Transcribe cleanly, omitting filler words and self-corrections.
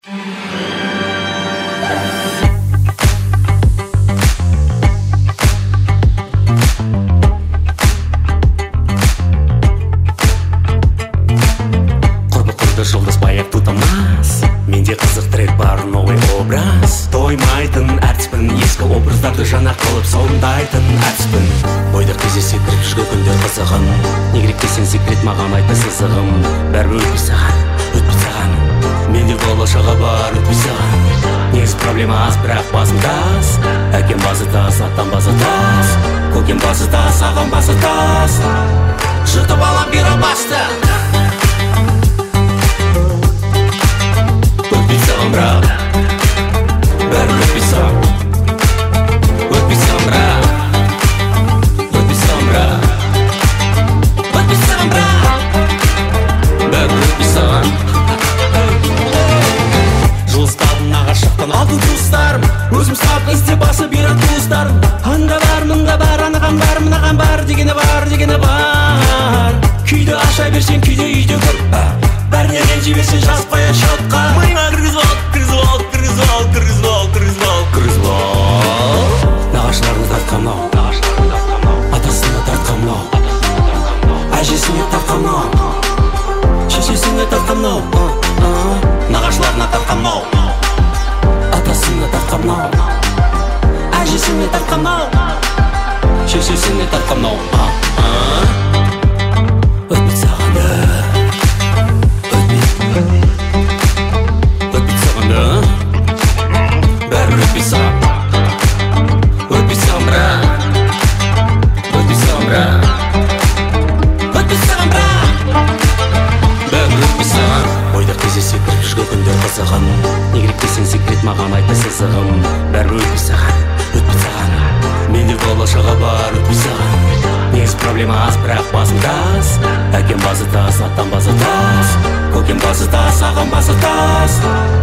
Жұлдыз баяқ тұтамас, менде қызық трек бар, новый образ. Тоймайтын әртіспін, ескі образдарды жаңа қылып сомдайтын әртіспін. Бойда кездесетін жүрген күндер қызығым, не керек десең секрет маған айтты сызығым. Бәрібір өтпей саған, менде болашағы бар, өтпей саған. Негіз проблема аз, бірақ басым тас. Әкем басы тас, аттан басы тас, көкем басы тас, ағам басы тас. Жұтып алам бері басты. Брат, бәрібір өтпейсің, брат, бәрібір өтпейсің. Жылыстадым нағашақтан алтын туыстарым, өзім сап ізде басы беріп туыстарым. Анда бар, мұнда бар, анаған бар, мынаған бар, дегені бар. Күйді аша берсең, күйді үйде көп. Бәріне ренжи берсең, жазбай шотқа. Миыңа кіргізіп ал. Нағашыларына тартқан мынау, атасына тартқан мынау, әжесіне тартқан мынау, шешесіне тартқан мынау. Нағашыларына тартқан мынау, атасына тартқан мынау, әжесіне тартқан мынау, шешесіне тартқан мынау. Өтпейді саған да, өтпейді саған да, бәрібір өтпей саған. Өтпей саған брат, өтпей саған брат, өтпей саған брат, бәрібір өтпей саған. Ойда кездесетін жүрген күндер қызығым, не керек десең секрет маған айтты сызығым. Бәрібір өтпей саған, менде болашағы бар, өтпей саған. Негіз проблема аз, бірақ басым тас. Әкем басы тас, аттан басы тас, көкем басы тас, ағам басы тас.